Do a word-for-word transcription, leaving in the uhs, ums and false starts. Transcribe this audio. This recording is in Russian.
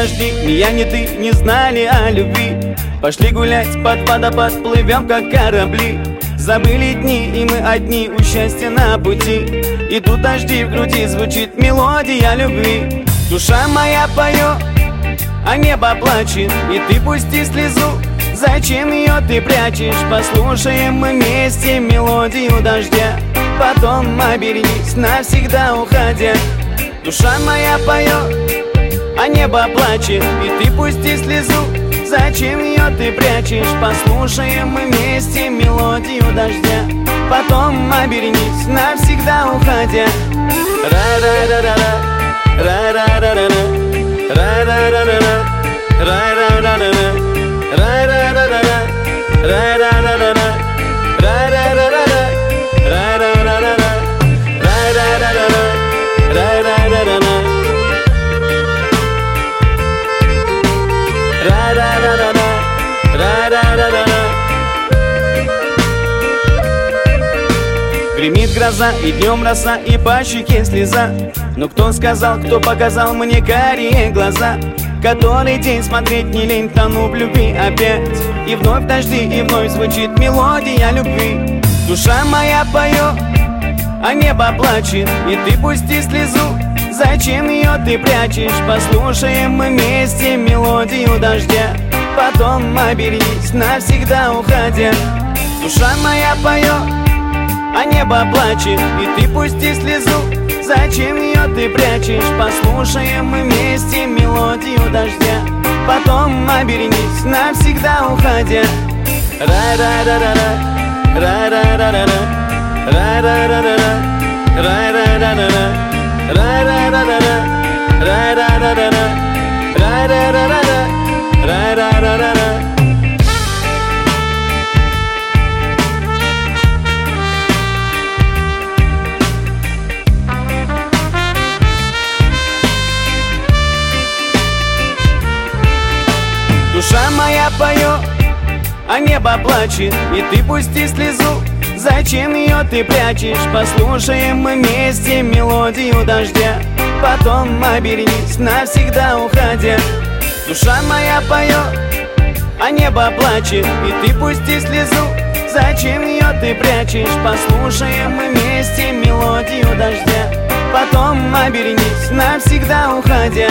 дожди, ни я, ни ты не знали о любви. Пошли гулять под водопад, плывем как корабли. Забыли дни, и мы одни, у счастья на пути. И тут дожди в груди, звучит мелодия любви. Душа моя поет, а небо плачет, и ты пусти слезу. Зачем ее ты прячешь? Послушаем мы вместе мелодию дождя. Потом обернись, навсегда уходя. Душа моя поет, а небо плачет, и ты пусти слезу. Зачем ее ты прячешь? Послушаем мы вместе мелодию дождя. Потом обернись, навсегда уходя. Ра-ра-ра-ра-ра, ра-ра-ра-ра-ра, ра-ра-ра-ра-ра, ра-ра-ра-ра-ра, ра-ра-ра-ра-ра, ра-ра-ра-ра-ра, ра-ра-ра-ра-ра, ра-ра-ра-ра-ра, ра-ра-ра-ра-ра, ра-ра-ра-ра-ра. Ра-ра-ра-ра-ра, ра-ра-ра-ра-ра. Гремит гроза, и днем роса, и по щеке слеза. Но кто сказал, кто показал мне карие глаза? Который день смотреть не лень, тону в любви опять. И вновь дожди, и вновь звучит мелодия любви. Душа моя поет, а небо плачет, и ты пусти слезу. Зачем ее ты прячешь? Послушаем мы вместе мелодию дождя. Потом обернись, навсегда уходя. Душа моя поет, а небо плачет, и ты пусти слезу. Зачем ее ты прячешь? Послушаем мы вместе мелодию дождя. Потом обернись, навсегда уходя. Ра-ра-ра-ра-ра, ра-ра-ра-ра-ра, ра-ра-ра-ра-ра, ра-ра-ра-ра-ра, ра-ра-ра-ра-ра, ра-ра-ра-ра-ра, ра-ра-ра-ра-ра, ра-ра-ра-ра-ра. Душа моя поет, а небо плачет, и ты пусти слезу. Зачем ее ты прячешь? Послушаем мы вместе мелодию дождя. Потом обернись, навсегда уходя. Душа моя поет, а небо плачет, и ты пусти слезу. Зачем ее ты прячешь? Послушаем мы вместе мелодию дождя. Потом обернись, навсегда уходя.